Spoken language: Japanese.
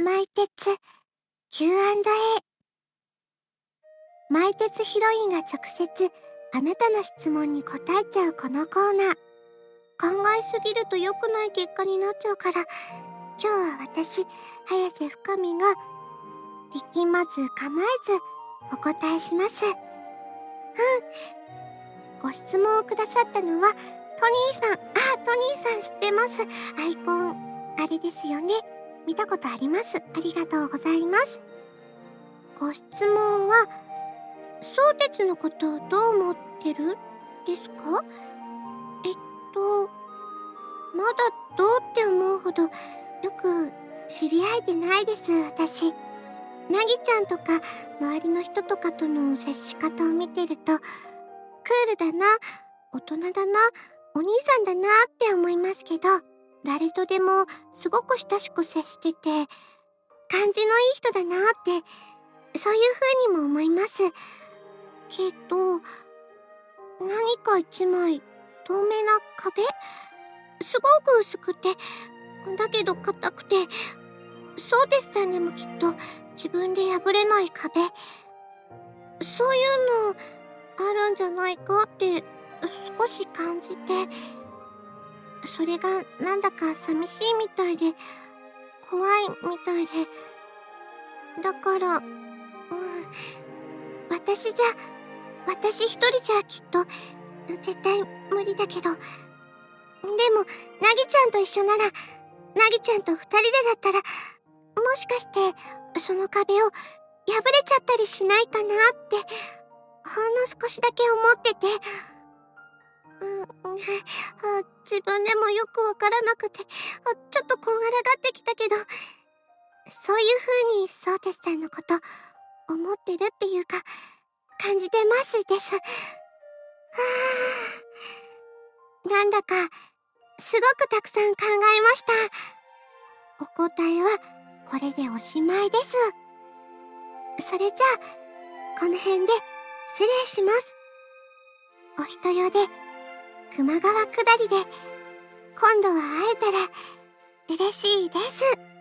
マイテツ Q&A。 マイテツヒロインが直接あなたの質問に答えちゃうこのコーナー。考えすぎると良くない結果になっちゃうから、今日は私、早瀬深美が力まず構えずお答えします。ご質問をくださったのはトニーさん。トニーさん知ってます。アイコンあれですよね。見たことあります。ありがとうございます。ご質問は、相鉄のことをどう思ってるですか？まだどうって思うほどよく知り合えてないです、私。なぎちゃんとか周りの人とかとの接し方を見てると、クールだな、大人だな、お兄さんだなって思いますけど、誰とでもすごく親しく接してて、感じのいい人だなって、そういう風にも思います。けど、何か一枚透明な壁？すごく薄くて、だけど硬くて、そうですさんでもきっと自分で破れない壁、そういうのあるんじゃないかって少し感じて、それがなんだか寂しいみたいで、怖いみたいで、だから、私一人じゃきっと絶対無理だけど、でもなぎちゃんと一緒なら、なぎちゃんと二人でだったら、もしかしてその壁を破れちゃったりしないかなってほんの少しだけ思ってて、自分でもよくわからなくて、ちょっとこんがらがってきたけど、そういう風にソーテスさんのこと思ってるっていうか感じてますです。なんだかすごくたくさん考えました。お答えはこれでおしまいです。それじゃあこの辺で失礼します。お人よで球磨川下りで今度は会えたら嬉しいです。